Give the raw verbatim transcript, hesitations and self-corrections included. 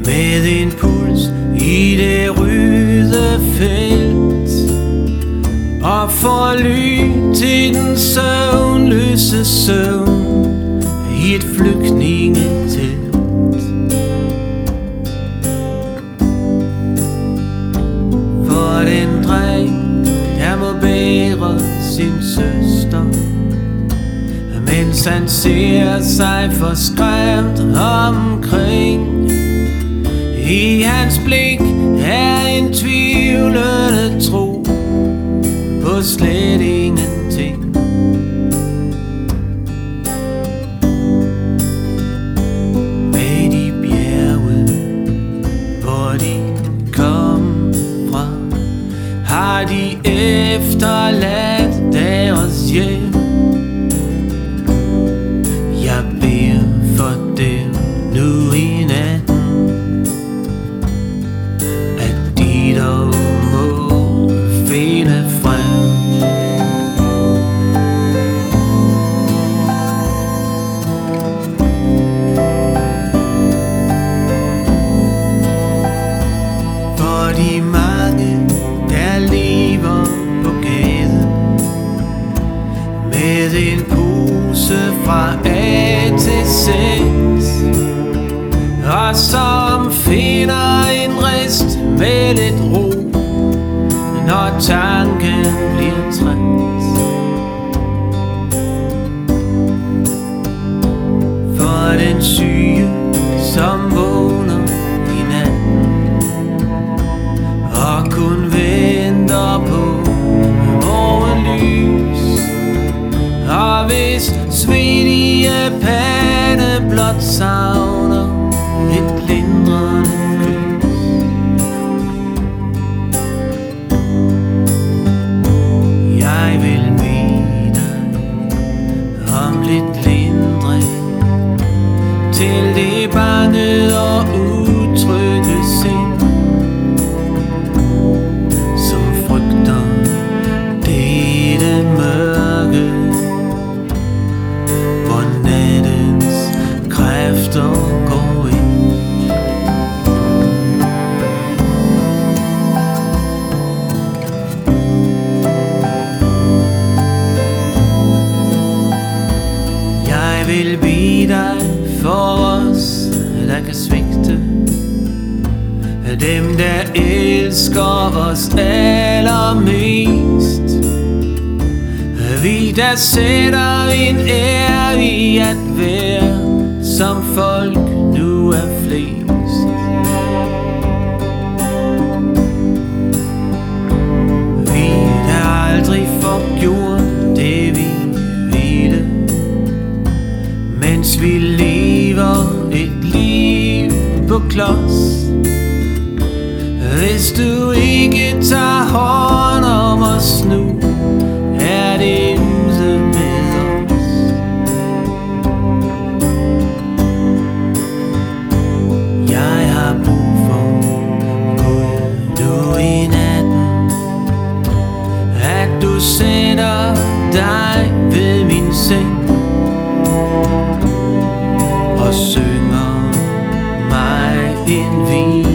med en puls i det røde felt, og får lyd til den søvnløse søvn i et flygtningetelt. For den dreng, der må bære sin søster, mens han ser sig forskræmt omkring. I hans blik er en tvivlende tro på slet ingenting. Med de bjerge, hvor de kom fra, har de efterladt deres hjem. Jeg beder for dem nu i natten, at de dog må finde frem. For de mange, der lever på gaden, med en pose fra A til Z, og som finder en rist med lidt ro, når tanken bliver træt. For den syge, som vågner i natten, og kun venter på morgenlys, og hvis svedige pande blot savner et lindrende kys. Jeg vil bede dig om lidt lindring til det bange og utrygge sind, som frygter dette mørke, hvor nattens kræfter går ind. Jeg vil bede dig for os, der kan svigte, dem der elsker os allermest, vi der sætter en ære i at være, som folk nu er flest. Vi der aldrig får gjort det vi ville, mens vi lever et liv på klods. Hvis du ikke tager hånd om os nu, er det ude med os. Jeg har brug for Gud nu i natten, at du sætter dig ved min seng og synger mig en vin.